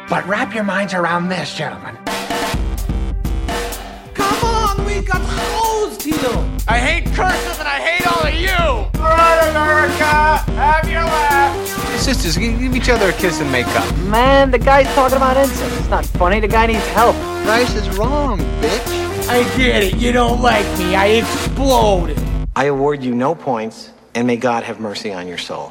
But wrap your minds around this, gentlemen. Come on, we got hosed here. I hate curses and I hate all of you! All right, America, have your laugh. Sisters, give each other a kiss and make up. Man, the guy's talking about incest. It's not funny. The guy needs help. Rice is wrong, bitch. I get it. You don't like me. I exploded. I award you no points, and may God have mercy on your soul.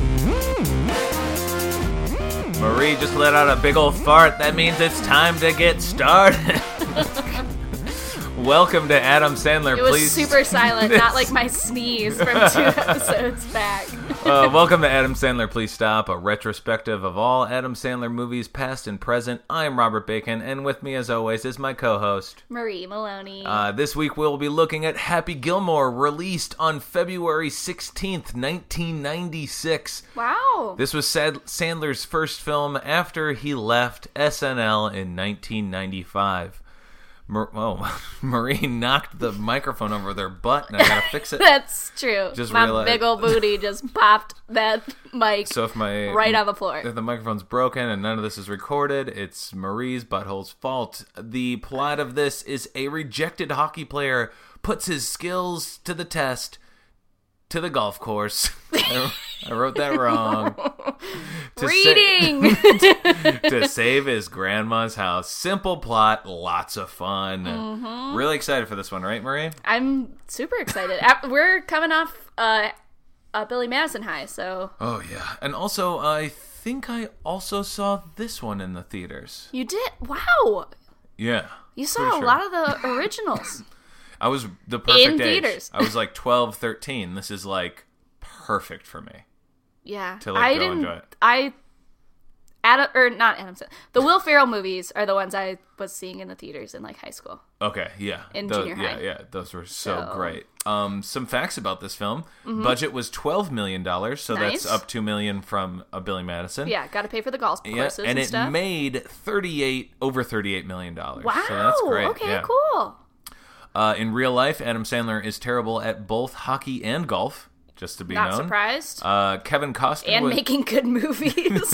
Marie just let out a big old fart. That means it's time to get started. Welcome to Adam Sandler, It was please. super silent, not like my sneeze from 2 episodes back. Welcome to Adam Sandler, Please Stop, a retrospective of all Adam Sandler movies, past and present. I am Robert Bacon, and with me, as always, is my co-host, Marie Maloney. This week, we'll be looking at Happy Gilmore, released on February 16th, 1996. Wow. This was Sandler's first film after he left SNL in 1995. Marie knocked the microphone over their butt, and I gotta fix it. That's true. Just my realized- big old booty just popped that mic So if right on the floor. If the microphone's broken and none of this is recorded, it's Marie's butthole's fault. The plot of this is a rejected hockey player puts his skills to the test to the golf course. I wrote that wrong. Reading! To save his grandma's house. Simple plot, lots of fun. Mm-hmm. Really excited for this one, right, Marie? I'm super excited. We're coming off Billy Madison High, so... Oh, yeah. And also, I think I also saw this one in the theaters. You did? Wow! Yeah. You saw a lot of the originals. I was the perfect In age. theaters. I was like 12, 13. This is like perfect for me. Yeah. To, like, go enjoy it. Not Adam Sandler. The Will Ferrell movies are the ones I was seeing in the theaters in like high school. Okay, yeah. In junior high. Yeah, those were so great. Some facts about this film. Budget was $12 million, so Nice. that's up $2 million from Billy Madison. Yeah, got to pay for the golf courses and and stuff. it made over $38 million. Wow. So that's great. Okay, yeah. cool. In real life, Adam Sandler is terrible at both hockey and golf, just to be Not known. surprised. Kevin Costner And was... making good movies.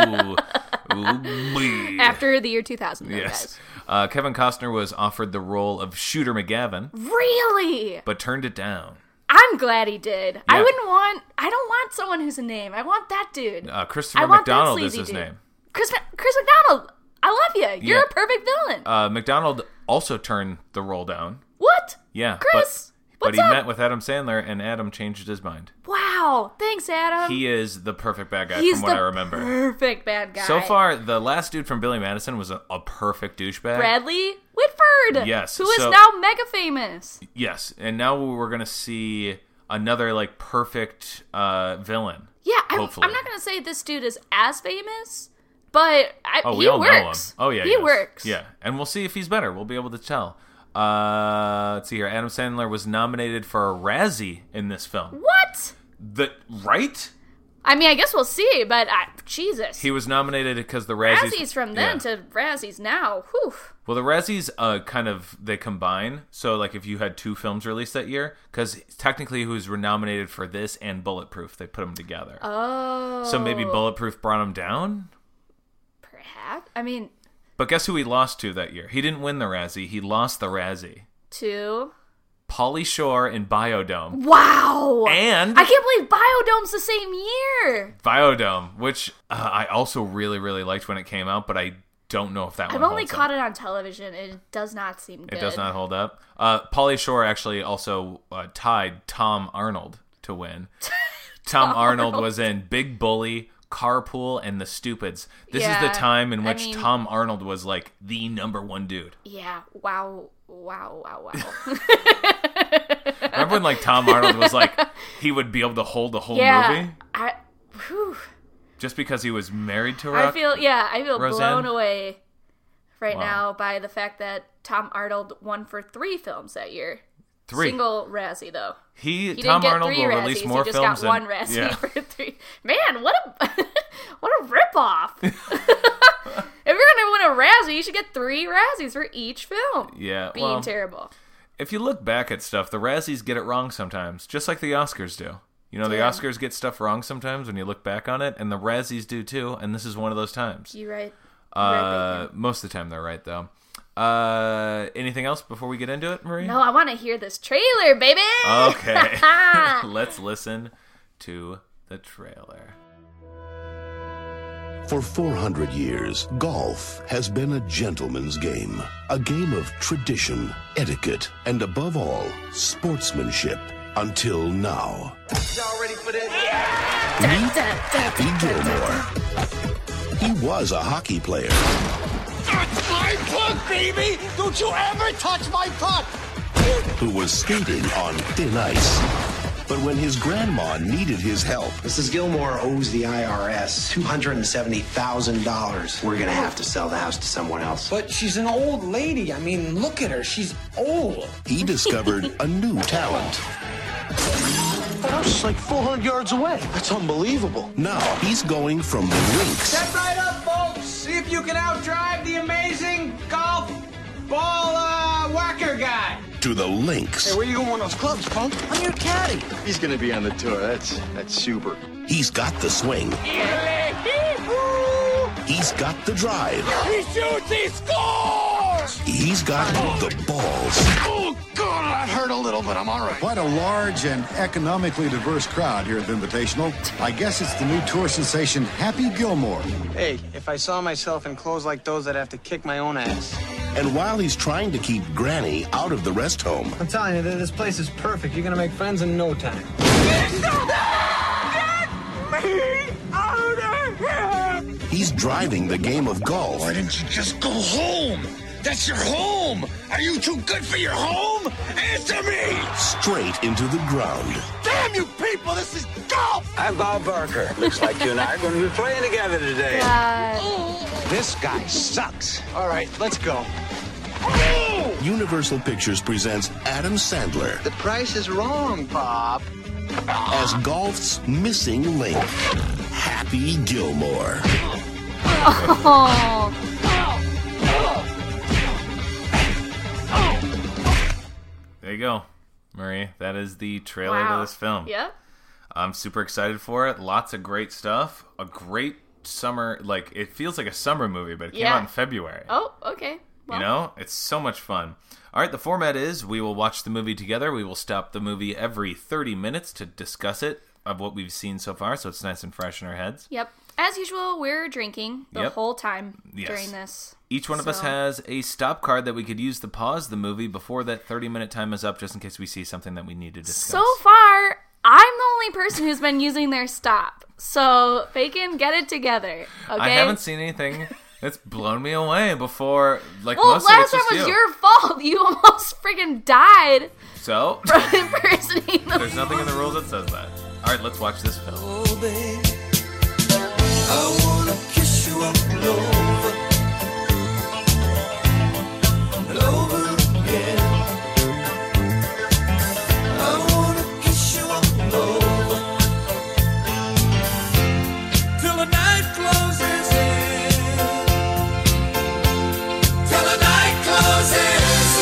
Ooh, After the year 2000, though, yes. guys. Kevin Costner was offered the role of Shooter McGavin, Really? but turned it down. I'm glad he did. Yeah. I don't want someone who's a name. I want that dude. Christopher I want that McDonald is sleazy his dude. name. Chris McDonald. I love you. You're Yeah. a perfect villain. McDonald also turned the role down. What? Yeah, Chris, but what's he up? met with Adam Sandler, and Adam changed his mind. Wow. Thanks, Adam. He is the perfect bad guy He's from what the I remember. perfect bad guy. So far, the last dude from Billy Madison was a perfect douchebag. Bradley Whitford. Yes, Who is so- now mega famous. Yes, and now we're gonna see another like perfect villain. Yeah, Hopefully. I'm not going to say this dude is as famous, but We he all works. know him. Oh yeah, he yes. works. Yeah, and we'll see if he's better. We'll be able to tell. Let's see here. Adam Sandler was nominated for a Razzie in this film. What? Right? I mean, I guess we'll see, but Jesus. He was nominated because the Razzies... Razzies from then yeah. to Razzies now. Whew. Well, the Razzies they combine. So, like, if you had two films released that year, because technically he was nominated for this and Bulletproof. They put them together. Oh. So maybe Bulletproof brought him down? Perhaps. I mean, But guess who he lost to that year? He didn't win the Razzie. He lost the Razzie. to... Pauly Shore in Biodome. Wow! And... I can't believe Biodome's the same year! Biodome, which I also really, really liked when it came out, but I don't know if that I've one only holds caught up. it on television. It does not seem good. It does not hold up. Pauly Shore actually also tied Tom Arnold to win. Tom Arnold was in Big Bully, Carpool, and The Stupids. This is the Yeah, time in which I mean- Tom Arnold was like the number one dude. Yeah, wow. Remember when like Tom Arnold was like, he would be able to hold the whole Yeah. movie? Just because he was married to her? I feel Roseanne? blown away right Wow. now by the fact that Tom Arnold won for 3 films that year. 3. Single Razzie though. He He Tom didn't get Arnold 3 will Razzies. release more he just films got 1 than Razzie yeah. for 3. Man, what a ripoff! If you're gonna win a Razzie, you should get 3 Razzies for each film. Yeah, Being well, terrible. if you look back at stuff, the Razzies get it wrong sometimes, just like the Oscars do. You know, the Yeah. Oscars get stuff wrong sometimes when you look back on it, and the Razzies do too, and this is one of those times. You right. Most of the time they're right, though. Anything else before we get into it, Marie? No, I want to hear this trailer, baby! Okay. Let's listen to the trailer. For 400 years, golf has been a gentleman's game. A game of tradition, etiquette, and above all, sportsmanship. Until now. Y'all ready for this? Meet Happy Gilmore. He was a hockey player. Touch my puck, baby! Don't you ever touch my puck! Who was skating on thin ice. But when his grandma needed his help, Mrs. Gilmore owes the IRS $270,000. We're gonna have to sell the house to someone else. But she's an old lady. I mean, look at her. She's old. he discovered a new talent. The house is like 400 yards away. That's unbelievable. Now he's going from the rinks Step right up, folks. See if you can outdrive the amazing golf ball whacker guy. to the links. Where you going with those clubs, punk? I'm your caddy. He's gonna be on the tour. That's super. He's got the swing. He's got the drive. He shoots, he scores! He's got the balls. Oh, God, that hurt a little, but I'm all right. Quite a large and economically diverse crowd here at the Invitational. I guess it's the new tour sensation, Happy Gilmore. Hey, if I saw myself in clothes like those, I'd have to kick my own ass. And while he's trying to keep Granny out of the rest home, I'm telling you, this place is perfect. You're gonna make friends in no time. Get me out of here! he's driving the game of golf Why didn't you just go home? That's your home! Are you too good for your home? Answer me! straight into the ground. Damn you people, this is golf! I'm Bob Barker. Looks like you and I are going to be playing together today. This guy sucks. All right, let's go. Universal Pictures presents Adam Sandler The price is wrong, Bob. as golf's missing link, Happy Gilmore. Oh. There you go, Marie. That is the trailer to this film. Yep. I'm super excited for it. Lots of great stuff. A great summer, like, it feels like a summer movie, but it came Yeah. out in February. Oh, okay. Well, You know, it's so much fun. All right, the format is we will watch the movie together. We will stop the movie every 30 minutes to discuss it, of what we've seen so far, so it's nice and fresh in our heads. Yep. As usual, we're drinking the Yep. whole time Yes. during this. Each one of us So- has a stop card that we could use to pause the movie before that 30-minute time is up, just in case we see something that we need to discuss. So far, I'm the only person who's been using their stop. So, Bacon, get it together. Okay? I haven't seen anything that's blown me away before. Like, Well, mostly last it's time just was you. your fault. You almost freaking died So, from impersonating the there's nothing in the rules that says that. All right, let's watch this film. Oh, baby, I wanna kiss you up and over again. I wanna kiss you up and over till the night closes in. Till the night closes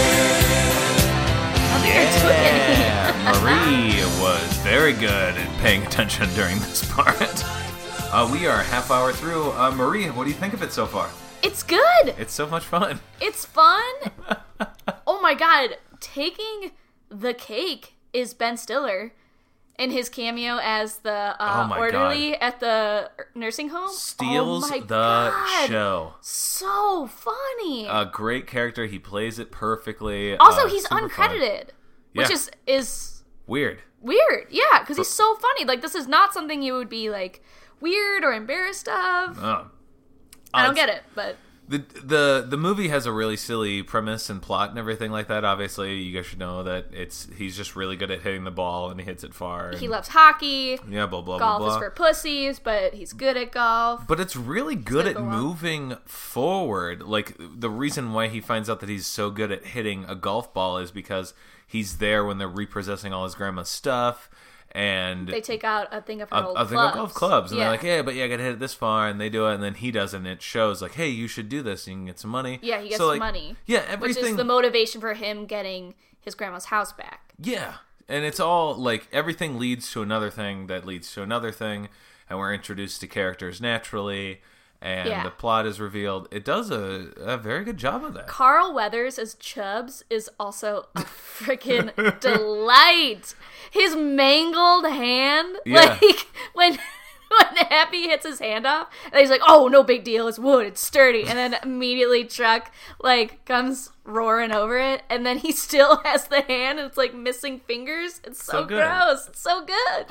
in. Yeah, Marie was very good at paying attention during this part. We are a half hour through. Marie, what do you think of it so far? It's good. It's so much fun. It's fun. Oh my god. Taking the cake is Ben Stiller in his cameo as the Oh my orderly at the nursing home. Steals oh my the God. show. So funny. A great character. He plays it perfectly. Also, he's super fun. uncredited, which Yeah. is Weird. weird. Yeah, because he's so funny. Like, this is not something you would be like weird or embarrassed of. I don't get it, but The movie has a really silly premise and plot and everything like that. Obviously, you guys should know that he's just really good at hitting the ball and he hits it far. And, he loves hockey. yeah, blah blah Golf blah blah. is for pussies, but he's good at golf. But it's really good at go well. moving forward. Like, the reason why he finds out that he's so good at hitting a golf ball is because he's there when they're repossessing all his grandma's stuff. And They take out a thing of her old I think of golf clubs, and Yeah. they're like, "Yeah, but I gotta hit it this far," and they do it, and then he doesn't. It shows like, "Hey, you should do this, and you can get some money." Yeah, he gets So, like, money. Yeah, Which everything. is the motivation for him getting his grandma's house back. Yeah, and it's all like everything leads to another thing that leads to another thing, and we're introduced to characters naturally, and the plot is revealed. It does a very good job of that. Carl Weathers as Chubbs is also a freaking delight. His mangled hand, like when Happy hits his hand off, and he's like, "Oh, no big deal. It's wood. It's sturdy." And then immediately Chuck like comes roaring over it, and then he still has the hand, and it's like missing fingers. It's so gross. It's so good.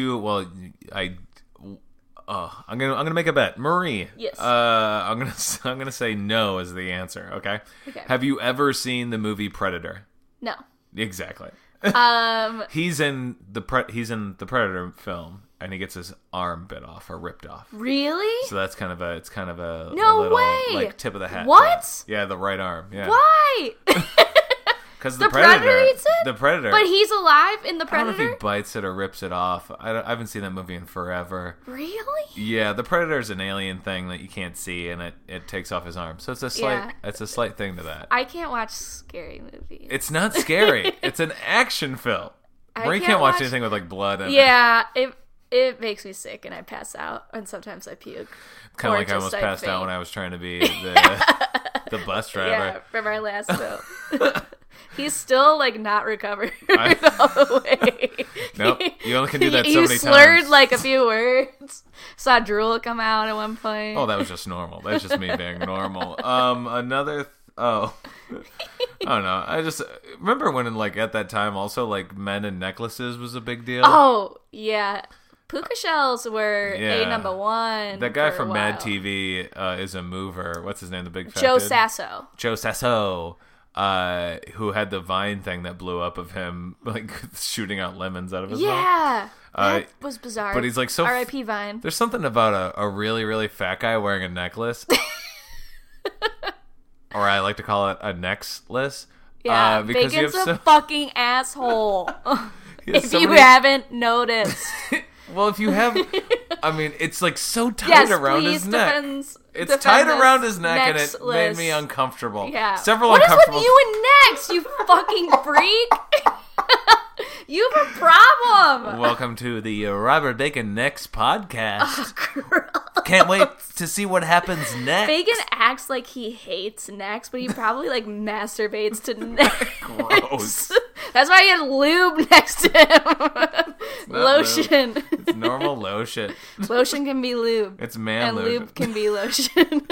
I'm gonna make a bet, Marie. Yes. I'm gonna say no is the answer. Okay. Have you ever seen the movie Predator? No. Exactly. He's in the Predator film, and he gets his arm bit off or ripped off. Really? So that's kind of a no a little, way, like tip of the hat. What? Yeah, the right arm. Yeah. Why? Because the Predator eats it? The Predator. But he's alive in the Predator? I don't know if he bites it or rips it off. I haven't seen that movie in forever. Really? Yeah, the Predator is an alien thing that you can't see, and it takes off his arm. So it's a slight thing to that. I can't watch scary movies. It's not scary. It's an action film. Marie can't watch anything with like blood in it. It makes me sick, and I pass out, and sometimes I puke. Kind of like I almost passed out when I was trying to be the bus driver. Yeah, from our last film. He's still, like, not recovered all the way. Nope. You only can do that so many times. He slurred, like, a few words. Saw drool come out at one point. Oh, that was just normal. That's just me being normal. I don't know. I just remember when, like, at that time, also, like, men and necklaces was a big deal. Oh, yeah. Puka shells were number one. That guy from Mad TV is a mover. What's his name? The big fat Joe dude? Sasso. Joe Sasso. Who had the Vine thing that blew up of him like shooting out lemons out of his mouth. Yeah, that was bizarre. But he's like so R.I.P. Vine. There's something about a really, really fat guy wearing a necklace. Or I like to call it a nextless. Yeah, because Bacon's a fucking asshole. If you haven't noticed. Well, if you have, I mean, it's like so tight around his neck. It's tight around his neck, and it made me uncomfortable. Yeah. What is with you and necks, you fucking freak? You have a problem. Welcome to the Robert Bacon Necks podcast. Oh, can't wait to see what happens next. Bacon acts like he hates necks, but he probably like masturbates to necks. Gross. That's why he had lube next to him. Lotion. Lube. It's normal lotion. Lotion can be lube. It's man and lotion. And lube can be lotion.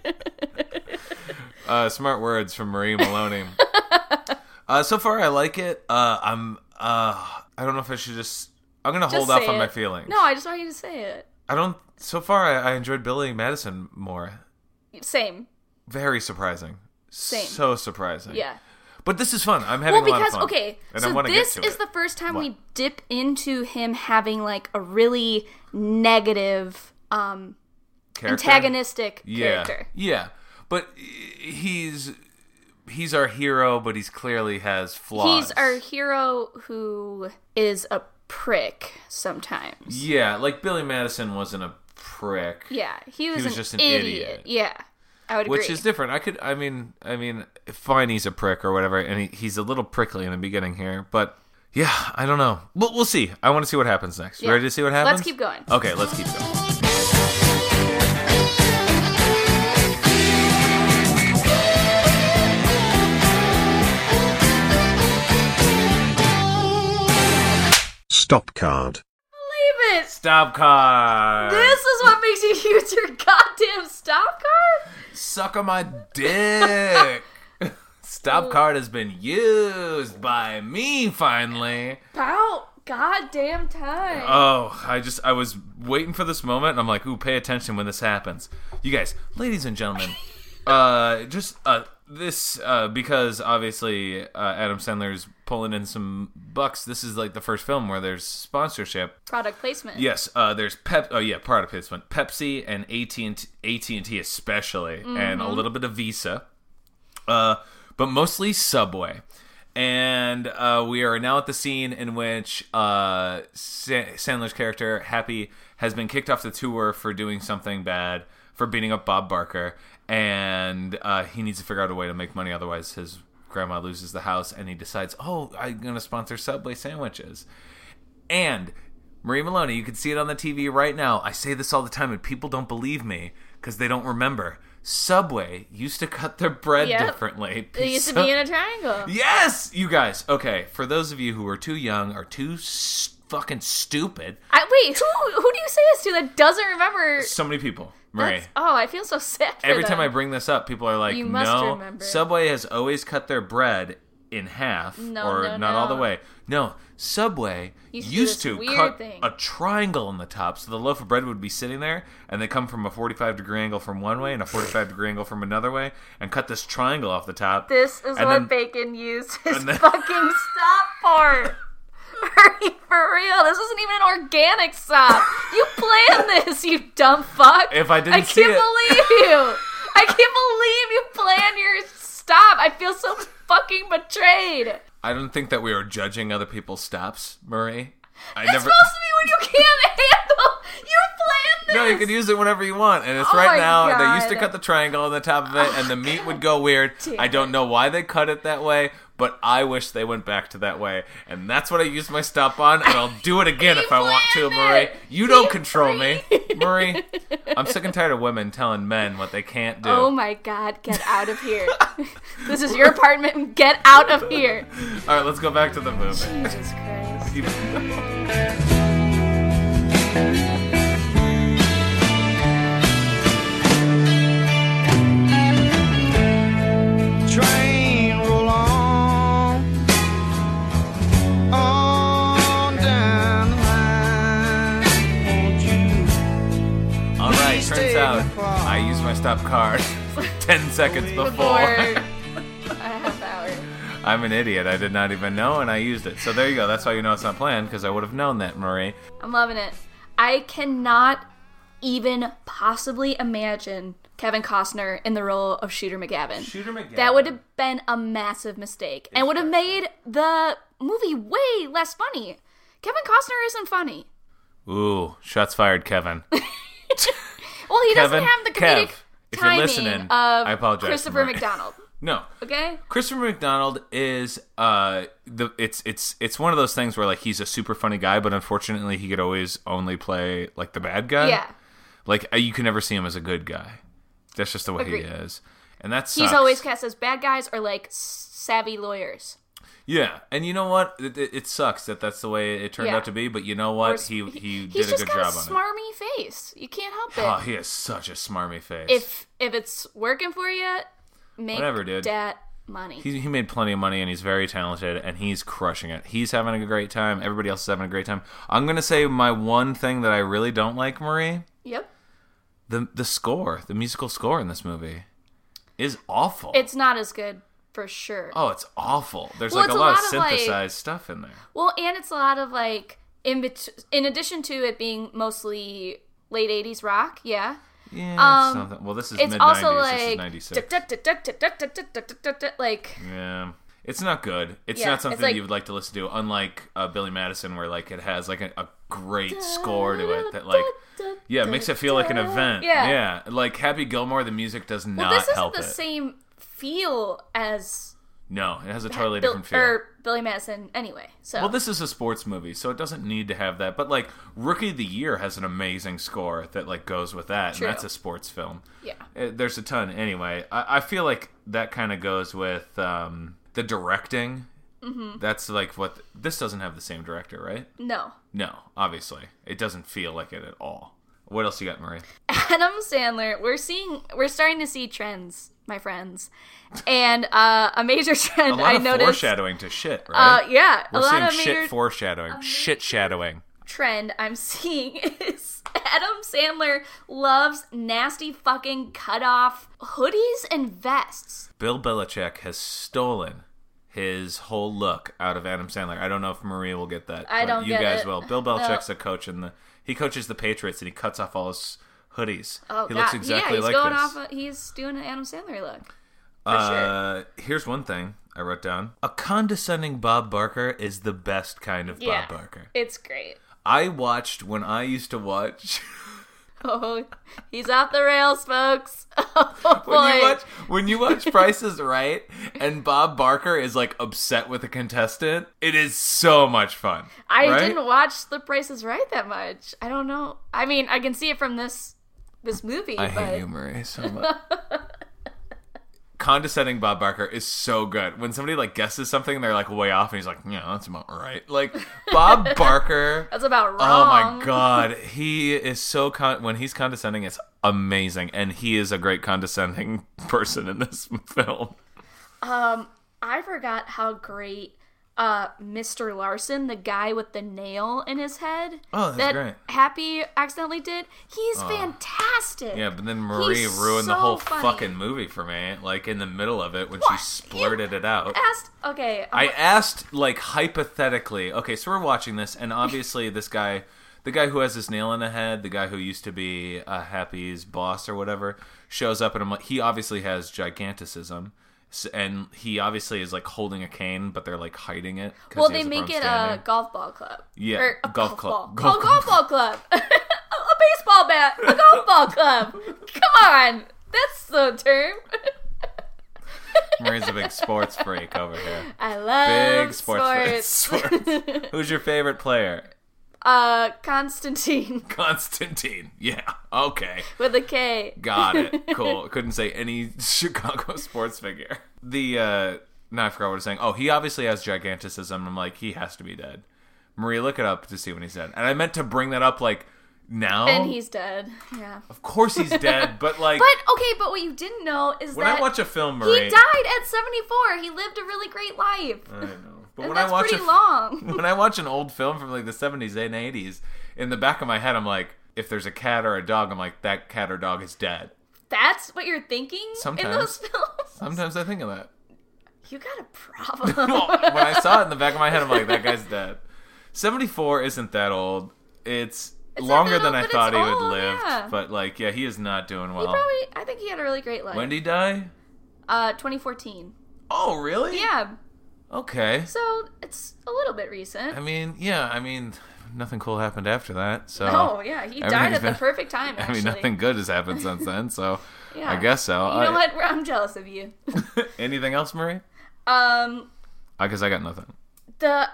Smart words from Marie Maloney. So far, I like it. I don't know if I should I'm going to hold off on my feelings. No, I just want you to say it. So far, I enjoyed Billy Madison more. Same. Very surprising. Same. So surprising. Yeah. But this is fun. I'm having a lot of fun. Okay, and so this is the first time we dip into him having like a really negative, antagonistic character. Yeah. But he's our hero, but he's clearly has flaws. He's our hero who is a prick sometimes. Yeah, like Billy Madison wasn't a prick. Yeah, he was just an idiot. Yeah, I would agree. Which is different. I mean, fine, he's a prick or whatever, and he's a little prickly in the beginning here, but yeah, I don't know. We'll see. I want to see what happens next. You ready to see what happens? Let's keep going. Okay, let's keep going. Stop card. Believe it! Stop card! This is what makes you use your goddamn stop card? Suck on my dick! Stop card has been used by me, finally. About goddamn time. Oh, I was waiting for this moment, and I'm like, ooh, pay attention when this happens. You guys, ladies and gentlemen, because obviously Adam Sandler's pulling in some bucks. This is like the first film where there's sponsorship, product placement. Yes, there's product placement. Pepsi and AT&T especially, and a little bit of Visa, but mostly Subway. And we are now at the scene in which Sandler's character Happy has been kicked off the tour for doing something bad, for beating up Bob Barker. And he needs to figure out a way to make money, otherwise his grandma loses the house, and he decides, I'm going to sponsor Subway sandwiches. And Marie Maloney, you can see it on the TV right now. I say this all the time, and people don't believe me. because they don't remember. Subway used to cut their bread differently. They used to be in a triangle. Yes! You guys, okay, for those of you who are too young or too fucking stupid. Wait, who do you say this to that doesn't remember? So many people. Marie. I feel so sad for Every them. time I bring this up, people are like, You must no, remember. Subway has always cut their bread in half, not all the way. No, Subway used to cut a triangle on the top, so the loaf of bread would be sitting there, and they come from a 45-degree angle from one way and a 45-degree angle from another way, and cut this triangle off the top. This is what Bacon used his fucking stop for. Hurry, for real. This isn't even an organic stop. You planned this, you dumb fuck. If I didn't see it. I can't believe you. I can't believe you planned your stop. I feel so fucking betrayed. I don't think that we are judging other people's stops, Marie. It's supposed to be when you can't handle. You planned this. No, you can use it whenever you want. And it's right now. They used to cut the triangle on the top of it, and the meat would go weird. I don't know why they cut it that way, but I wish they went back to that way. And that's what I used my stop on, and I'll do it again if I want to, Marie. You don't control me. Marie, I'm sick and tired of women telling men what they can't do. Oh my God, get out of here. This is your apartment. Get out of here. All right, let's go back to the movie. Jesus Christ. Train roll on down the line. Won't you? All right, turns out I used my stop card 10 seconds before. A half hour. I'm an idiot. I did not even know, and I used it. So there you go. That's why you know it's not planned, because I would have known that, Marie. I'm loving it. I cannot even possibly imagine Kevin Costner in the role of Shooter McGavin. Shooter McGavin. That would have been a massive mistake and would have made the movie way less funny. Kevin Costner isn't funny. Ooh, shots fired, Kevin. Well, he doesn't have the comedic if you're timing listening, of I apologize, Christopher Marie. McDonald. No. Okay? Christopher McDonald is it's one of those things where like he's a super funny guy, but unfortunately he could always only play like the bad guy. Yeah. Like you can never see him as a good guy. That's just the way Agreed. he is. And that's He's always cast as bad guys or like savvy lawyers. Yeah, and you know what? It sucks that that's the way it turned out to be, but you know what? He did a good job on it. He's just got a smarmy face. You can't help it. Oh, he has such a smarmy face. If it's working for you, make that money. He made plenty of money, and he's very talented, and he's crushing it. He's having a great time. Everybody else is having a great time. I'm going to say my one thing that I really don't like, Marie. Yep. The score, the musical score in this movie is awful. It's not as good. For sure. Oh, it's awful. There's like a lot of synthesized stuff in there. Well, and it's a lot of like in addition to it being mostly late 80s rock, yeah. Yeah, something. Well, this is mid 90s. Also like, this is 96. Like yeah. It's not good. It's not something that you would like to listen to, unlike Billy Madison, where like it has like a great score to it that like makes it feel like an event. Yeah. Like Happy Gilmore, the music does not help it. This isn't the same feel as no, it has a totally different feel. Or Billy Madison anyway. So well, this is a sports movie, so it doesn't need to have that. But like Rookie of the Year has an amazing score that like goes with that, and that's a sports film. Yeah, there's a ton. Anyway, I feel like that kind of goes with the directing. Mm-hmm. That's like what this doesn't have the same director, right? No, obviously it doesn't feel like it at all. What else you got, Marie? Adam Sandler. We're starting to see trends, my friends, and a major trend I noticed. A lot of foreshadowing to shit, right? Yeah, we're seeing shit foreshadowing, shit shadowing. Trend I'm seeing is Adam Sandler loves nasty fucking cut off hoodies and vests. Bill Belichick has stolen his whole look out of Adam Sandler. I don't know if Maria will get that. I don't get it. You guys will. Bill Belichick's a coach he coaches the Patriots, and he cuts off all his hoodies. Oh, he looks exactly he's like going this. He's doing an Adam Sandler look. For sure. Here's one thing I wrote down. A condescending Bob Barker is the best kind of Bob Barker. It's great. I watched when I used to watch... Oh, he's off the rails, folks. Oh, boy. When you watch Price is Right and Bob Barker is like upset with a contestant, it is so much fun. I didn't watch The Price is Right that much. I don't know. I mean, I can see it from this this movie. I hate you, Marie, so much. Condescending Bob Barker is so good. When somebody like guesses something, they're like way off, and he's like, "Yeah, that's about right." Like Bob Barker, that's about wrong. Oh my god, he is so when he's condescending, it's amazing, and he is a great condescending person in this film. I forgot how great Mr. Larson, the guy with the nail in his head, that's great. Happy accidentally did. He's fantastic. Yeah, but then Marie ruined the whole fucking movie for me, like in the middle of it when she splurted it out. I asked, like, hypothetically, okay, so we're watching this, and obviously this guy, the guy who has his nail in the head, the guy who used to be Happy's boss or whatever, shows up, and I'm like, he obviously has giganticism. And he obviously is like holding a cane, but they're like hiding it. Well, they make it a golf ball club. Yeah, or a golf club. Golf ball club. A baseball bat. A golf ball club. Come on, that's the term. Marie's a big sports freak over here. I love big sports. Who's your favorite player? Constantine. Constantine. Yeah. Okay. With a K. Got it. Cool. Couldn't say any Chicago sports figure. I forgot what I was saying. Oh, he obviously has giganticism. I'm like, he has to be dead. Marie, look it up to see when he's dead. And I meant to bring that up, like, now. And he's dead. Yeah. Of course he's dead, but like... But what you didn't know is when that... I watch a film, Marie... He died at 74. He lived a really great life. I know. But when that's pretty long. When I watch an old film from like the 70s and 80s, in the back of my head, I'm like, if there's a cat or a dog, I'm like, that cat or dog is dead. That's what you're thinking in those films? Sometimes I think of that. You got a problem. Well, when I saw it in the back of my head, I'm like, that guy's dead. 74 isn't that old. It's longer than I thought he would live. Yeah. But like, yeah, he is not doing well. I think he had a really great life. When did he die? 2014. Oh, really? Yeah. Okay. So, it's a little bit recent. Nothing cool happened after that. So oh, yeah. He died at the perfect time, actually. Nothing good has happened since then, so yeah. I guess so. You know what? I'm jealous of you. Anything else, Marie? Because I got nothing. The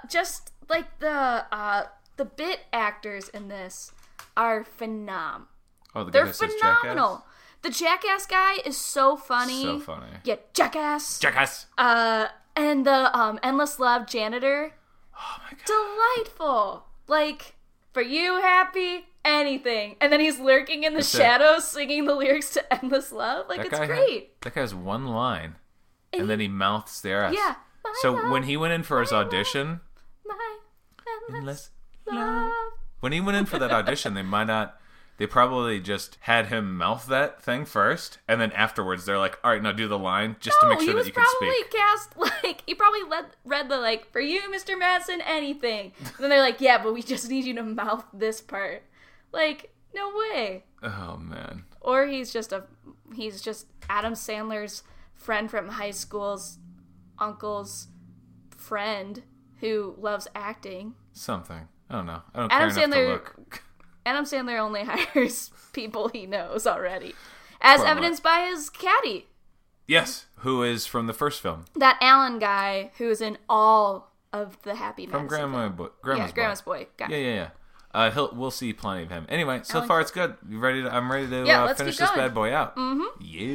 bit actors in this are phenomenal. Oh, they're phenomenal. The Jackass guy is so funny. So funny. Yeah, Jackass. Jackass. And the Endless Love janitor. Oh my god. Delightful. Like, for you, Happy, anything. And then he's lurking in the shadows singing the lyrics to Endless Love. Like, it's great. That guy has one line. And then he mouths the rest. Yeah. So when he went in for his audition. My Endless Love. When he went in for that audition, they probably just had him mouth that thing first, and then afterwards they're like, all right, now do the line, just to make sure that you can speak. He probably read the, like, for you, Mr. Madsen, anything. And then they're like, yeah, but we just need you to mouth this part. Like, no way. Oh, man. Or he's just Adam Sandler's friend from high school's uncle's friend who loves acting. Something. I don't know. I don't care enough to look. Adam Sandler only hires people he knows already. As evidenced by his caddy. Yes, who is from the first film. That Alan guy who is in all of the Happy Madison From Grandma's Boy. Gotcha. Yeah. We'll see plenty of him. Anyway, so far it's good. I'm ready to finish this bad boy out. Mm-hmm.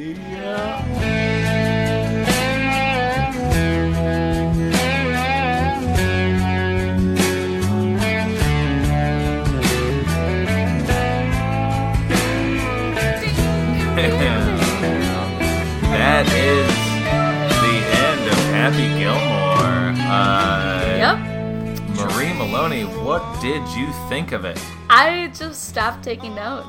Yeah. That is the end of Happy Gilmore. Yep. Marie Maloney, what did you think of it? I just stopped taking notes.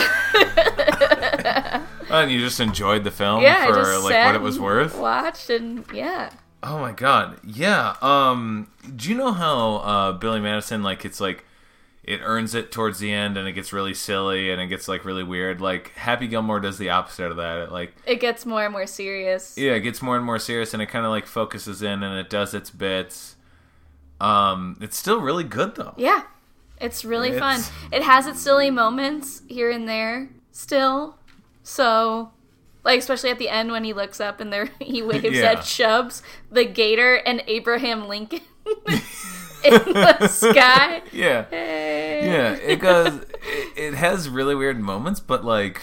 And you just enjoyed the film for like what it was worth? Watched and yeah. Oh my god. Yeah. Do you know how Billy Madison, like, it's like it earns it towards the end and it gets really silly and it gets like really weird? Like Happy Gilmore does the opposite of that. It gets more and more serious. Yeah, it gets more and more serious and it kind of like focuses in and it does its bits. It's still really good though. Yeah. It's really fun. It has its silly moments here and there still. So, like, especially at the end when he looks up and he waves at Chubbs, the gator, and Abraham Lincoln in the sky. Yeah. Hey. Yeah, it has really weird moments, but, like,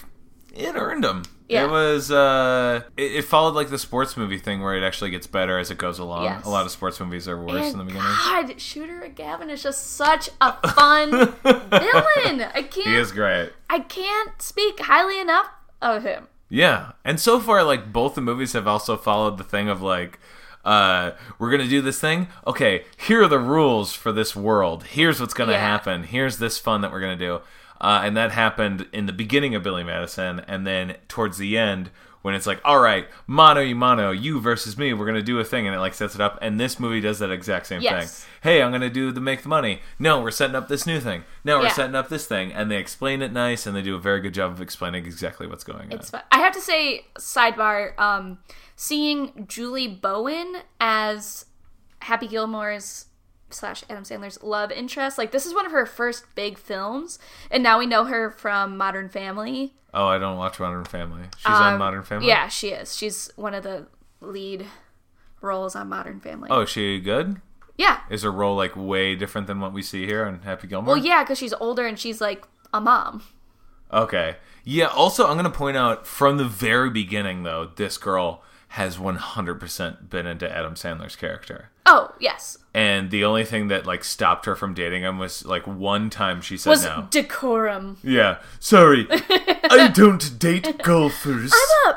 It earned him. Yeah. It was, it followed like the sports movie thing where it actually gets better as it goes along. Yes. A lot of sports movies are worse in the beginning. God, Shooter McGavin is just such a fun villain. He is great. I can't speak highly enough of him. Yeah. And so far, like, both the movies have also followed the thing of, like, we're going to do this thing. Okay, here are the rules for this world. Here's what's going to happen. Here's this fun that we're going to do. And that happened in the beginning of Billy Madison, and then towards the end, when it's like, all right, mano y mano, you versus me, we're going to do a thing, and it like sets it up, and this movie does that exact same thing. Hey, I'm going to do the make the money. No, we're setting up this new thing. No, we're setting up this thing, and they explain it nice, and they do a very good job of explaining exactly what's going on. It's fun. I have to say, sidebar, seeing Julie Bowen as Happy Gilmore's / Adam Sandler's love interest, like, this is one of her first big films, and now we know her from Modern Family. Oh, I don't watch Modern Family. She's on Modern Family? Yeah, she is. She's one of the lead roles on Modern Family. Oh, is she good? Yeah. Is her role, like, way different than what we see here on Happy Gilmore? Well, yeah, because she's older and she's, like, a mom. Okay. Yeah, also, I'm going to point out, from the very beginning, though, this girl has 100% been into Adam Sandler's character. Oh, yes. And the only thing that, like, stopped her from dating him was, like, one time she said no. Decorum. Yeah. Sorry, I don't date golfers. I'm a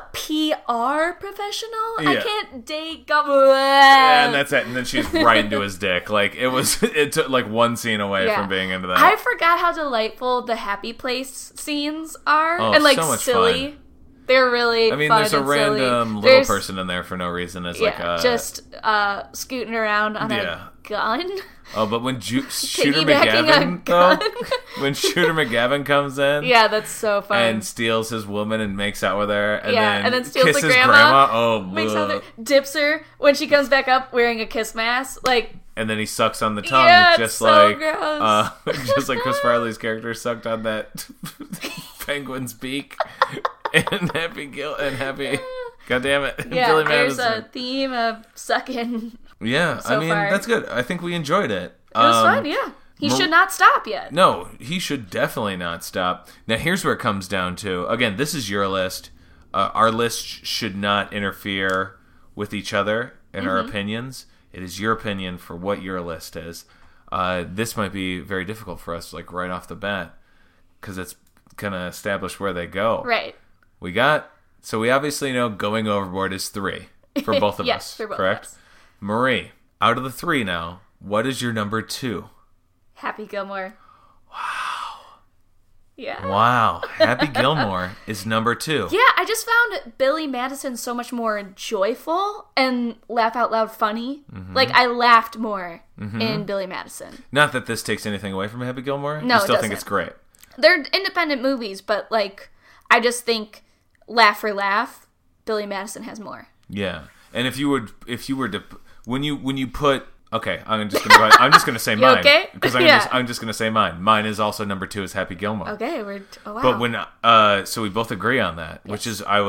PR professional. Yeah. I can't date golfers. Yeah, and that's it. And then she's right into his dick. Like, it took, like, one scene away from being into that. I forgot how delightful the Happy Place scenes are. Oh, and, like, so much silly. Fun. They're really fun. I mean, there's a random little person in there for no reason. As like just scooting around on a gun. Oh, but when Shooter McGavin, though, when Shooter McGavin comes in, that's so fun, and steals his woman and makes out with her, and then steals kisses the grandma. Oh, makes out with her, dips her when she comes back up wearing a kiss mask, like. And then he sucks on the tongue, just so like gross. just like Chris Farley's character sucked on that penguin's beak. And Happy. God damn it. Yeah, Billy there's Madison. a theme of sucking. Yeah, so I mean, far. that's good. I think we enjoyed it. It was fun, yeah. He should not stop yet. No, he should definitely not stop. Now, here's where it comes down to. Again, this is your list. Our list should not interfere with each other in our opinions. It is your opinion for what your list is. This might be very difficult for us, like, right off the bat, because it's going to establish where they go. Right. We obviously know Going Overboard is 3 for both of yes, us, for both correct? Of us. Marie, out of the 3 now, what is your number 2? Happy Gilmore. Wow. Yeah. Wow. Happy Gilmore is number 2. Yeah, I just found Billy Madison so much more joyful and laugh out loud funny. Mm-hmm. Like, I laughed more in Billy Madison. Not that this takes anything away from Happy Gilmore. No, you still it think it's great. They're independent movies, but, like, I just think laugh for laugh, Billy Madison has more. Yeah. And if you were to when you put okay, I'm just gonna say mine. Okay? Because I'm just gonna say mine. Mine is also number 2 is Happy Gilmore. Okay, wow. But when so we both agree on that, which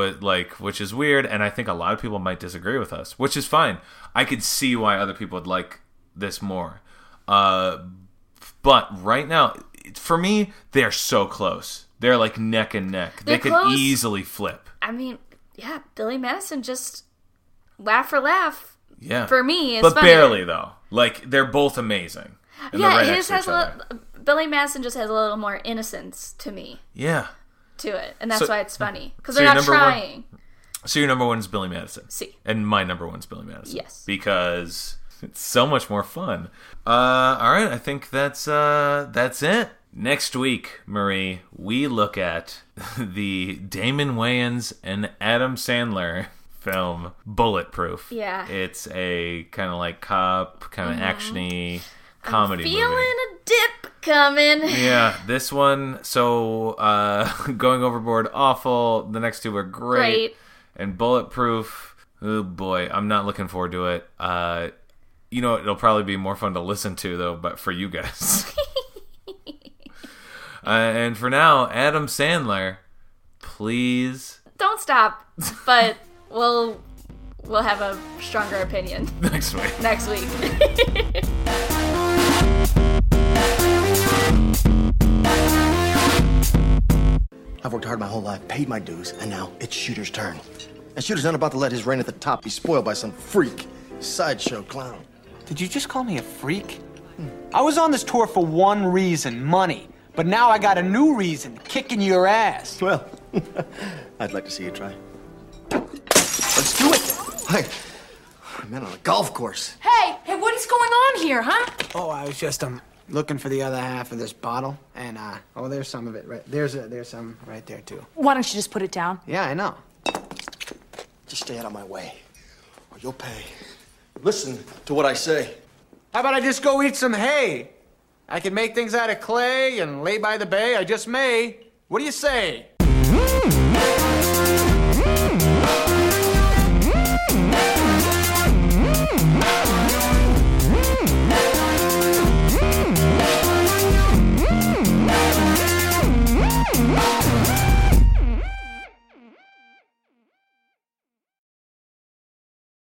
is weird, and I think a lot of people might disagree with us, which is fine. I could see why other people would like this more. But right now, for me, they're so close. They're like neck and neck. They could easily flip. I mean, yeah, Billy Madison just laugh for laugh. Yeah, for me, but barely though. Like, they're both amazing. Yeah, his has Billy Madison just has a little more innocence to me. Yeah, to it, and that's why it's funny because they're not trying. So your number 1 is Billy Madison. See, and my number 1 is Billy Madison. Yes, because it's so much more fun. All right, I think that's it. Next week, Marie, we look at the Damon Wayans and Adam Sandler film Bulletproof. Yeah. It's a kind of like cop, kind of actiony comedy movie. Feeling a dip coming. Yeah, this one, so Going Overboard, awful. The next 2 are great. And Bulletproof, oh boy, I'm not looking forward to it. It'll probably be more fun to listen to, though, but for you guys. And for now, Adam Sandler, please don't stop. But we'll have a stronger opinion next week. I've worked hard my whole life, paid my dues, and now it's Shooter's turn. And Shooter's not about to let his reign at the top be spoiled by some freak, sideshow clown. Did you just call me a freak? I was on this tour for one reason, money. But now I got a new reason, kicking your ass. Well, I'd like to see you try. Let's do it then. Hey, I meant on a golf course. Hey, what is going on here, huh? Oh, I was just looking for the other half of this bottle, and oh, there's some of it right there's some right there too. Why don't you just put it down? Yeah, I know. Just stay out of my way, or you'll pay. Listen to what I say. How about I just go eat some hay? I can make things out of clay and lay by the bay. I just may. What do you say?